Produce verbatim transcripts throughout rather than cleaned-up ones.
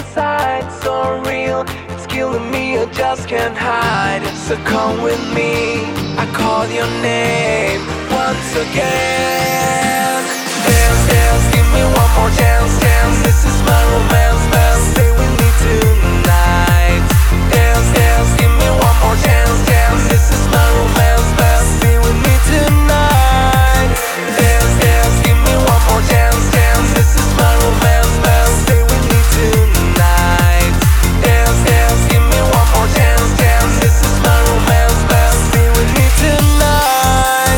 inside, so real, it's killing me, I just can't hide. So come with me, I call your name once again. Dance, dance, give me one more chance, dance. This is my romance, man. Stay with me tonight. Dance, dance, give me one more chance, dance. This is my romance, man. Stay with me tonight. Dance, dance, give me one more chance, dance. This is my romance, man. Stay with me tonight. Dance, dance, give me one more chance, dance. This is my romance, man. Stay with me tonight.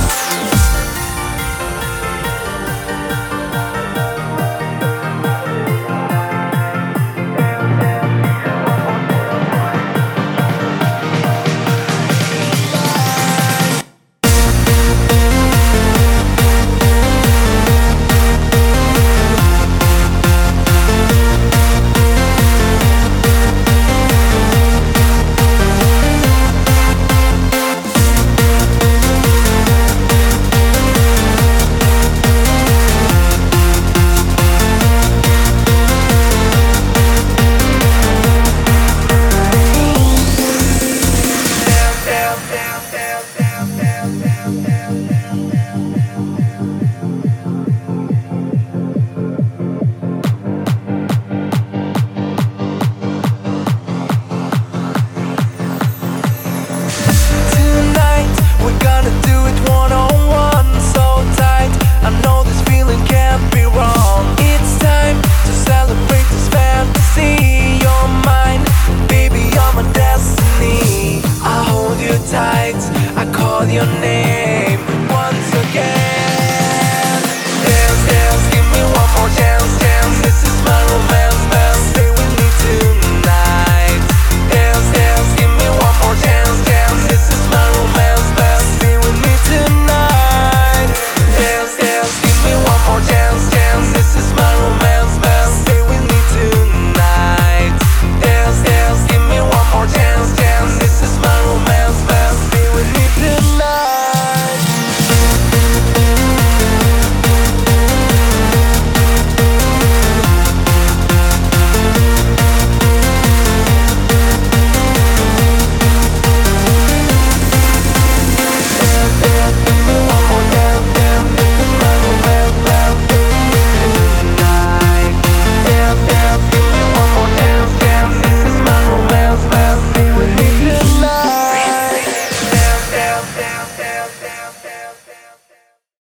I call your name once again. Dance, dance, give me one more chance, dance. This is my romance, man. Stay with me tonight. Dance, dance, give me one more chance, dance. This is my romance, man. Stay with me tonight. Dance, dance, give me one more chance, dance. This is my romance, man. Stay with me tonight. Dance, dance, give me one more chance, dance. This is my romance, man. Stay with me tonight. Dance, dance, dance, dance.